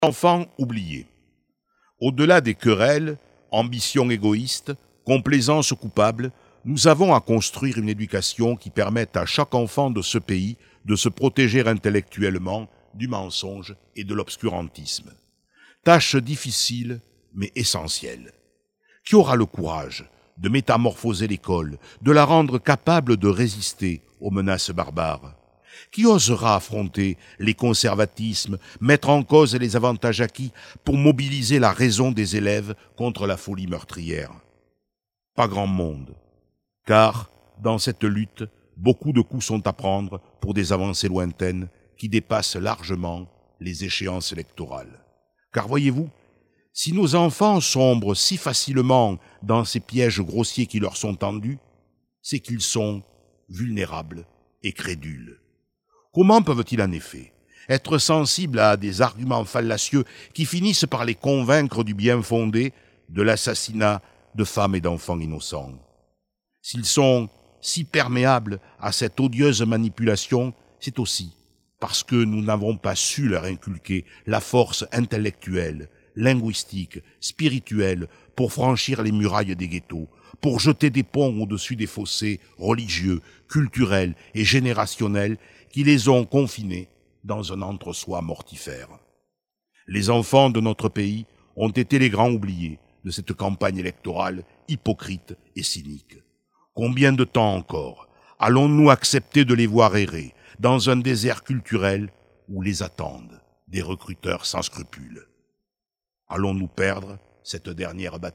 Enfants oubliés. Au-delà des querelles, ambitions égoïstes, complaisance coupable, nous avons à construire une éducation qui permette à chaque enfant de ce pays de se protéger intellectuellement du mensonge et de l'obscurantisme. Tâche difficile, mais essentielle. Qui aura le courage de métamorphoser l'école, de la rendre capable de résister aux menaces barbares? Qui osera affronter les conservatismes, mettre en cause les avantages acquis pour mobiliser la raison des élèves contre la folie meurtrière? Pas grand monde, car dans cette lutte, beaucoup de coups sont à prendre pour des avancées lointaines qui dépassent largement les échéances électorales. Car voyez-vous, si nos enfants sombrent si facilement dans ces pièges grossiers qui leur sont tendus, c'est qu'ils sont vulnérables et crédules. Comment peuvent-ils en effet être sensibles à des arguments fallacieux qui finissent par les convaincre du bien fondé de l'assassinat de femmes et d'enfants innocents? S'ils sont si perméables à cette odieuse manipulation, c'est aussi parce que nous n'avons pas su leur inculquer la force intellectuelle, linguistique, spirituelle pour franchir les murailles des ghettos, pour jeter des ponts au-dessus des fossés religieux, culturels et générationnels qui les ont confinés dans un entre-soi mortifère. Les enfants de notre pays ont été les grands oubliés de cette campagne électorale hypocrite et cynique. Combien de temps encore allons-nous accepter de les voir errer dans un désert culturel où les attendent des recruteurs sans scrupules? Allons-nous perdre cette dernière bataille ?